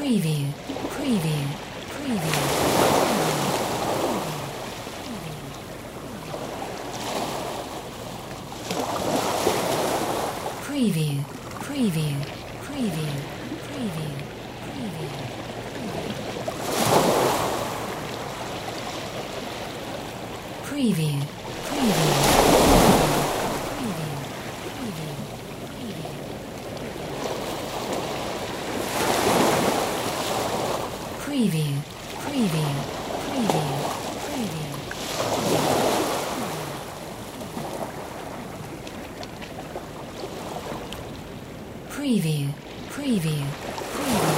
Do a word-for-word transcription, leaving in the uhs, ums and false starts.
Preview, preview, preview. Preview, preview, preview, preview, preview. Preview, preview, preview, preview, preview. Preview, preview, preview, preview. Preview, preview, preview.